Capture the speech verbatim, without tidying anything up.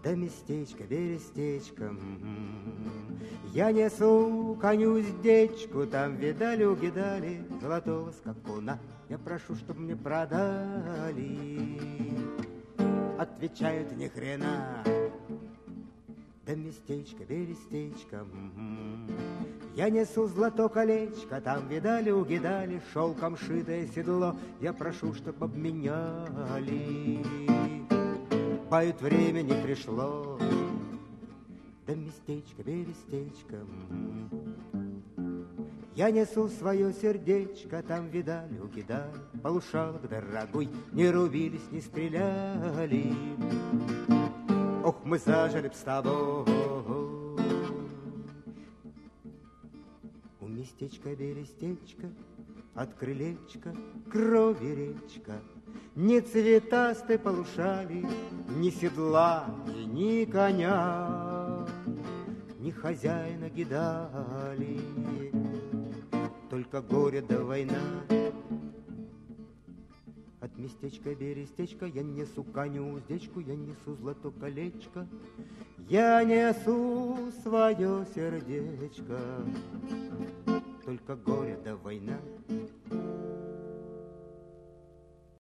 Да местечко, берестечко, я несу коню уздечку, там видали, угидали золотого скакуна. Я прошу, чтоб мне продали. Отвечают ни хрена. Да местечко, берестечко, я несу золото колечко, там видали, угидали шелком шитое седло. Я прошу, чтоб обменяли. Бают, время не пришло. Да местечко, берестечко, я несу свое сердечко, там видали, угидали полушалок дорогой, не рубились, не стреляли. Ох, мы зажили б с тобой. У местечка берестечка от крылечка крови речка, ни цветастой полушали, ни седла, и ни коня, ни хозяина гидали, только горе да война. От местечка берестечка я несу коню уздечку, я несу золото колечко, я несу свое сердечко, только горе да война.